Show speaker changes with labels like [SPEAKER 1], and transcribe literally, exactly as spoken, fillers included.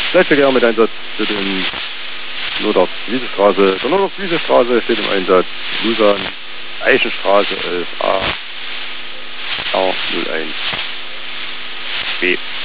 [SPEAKER 1] Leitverkehr mit Einsatz für den Nordorf-Wiesestraße. Der Nordorf-Wiesestraße steht im Einsatz. Lusan, Eichenstraße elf a R null eins B.